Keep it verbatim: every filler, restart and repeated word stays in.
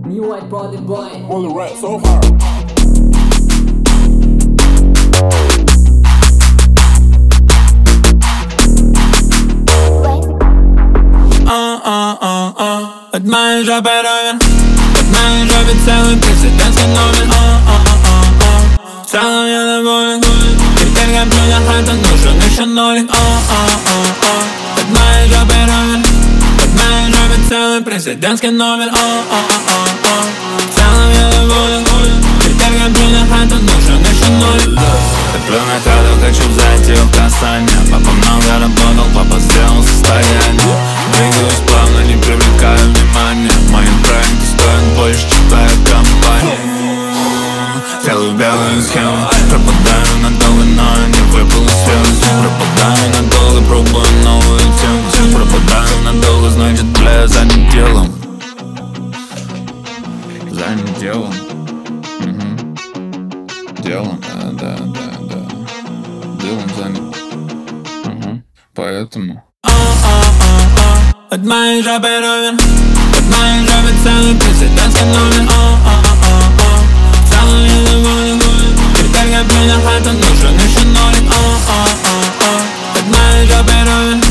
New white body boy. Only rap so hard. От моей жопы ровен, от моей жопы целый президентский номер. В целом я доволен, теперь я плю на хату, нужен еще нолик. От моей жопы ровен, от моей жопы целый президентский номер. В целом я доволен, теперь я плю на хату, нужен еще нолик. Я плю на хату, хочу взять ее в касание. Папа много работал, папа сделал состояние. Двигаюсь плавно, не привлекаю внимания. Мои проекты стоят больше, чем твоя компания. Делаю белую схему, пропадаю надолго, но не выпал из связи. Пропадаю надолго, пробую новую тему. Пропадаю надолго, значит, бля, занят делом. Занят делом. Угу. Делом, да, да, да, да. Делом занят. Угу. Поэтому от моей жопы ровен, от моей жопы целый президентский номер. В целом я доволен, теперь я плю на хату, нужен еще нолик. От моей жопы ровен,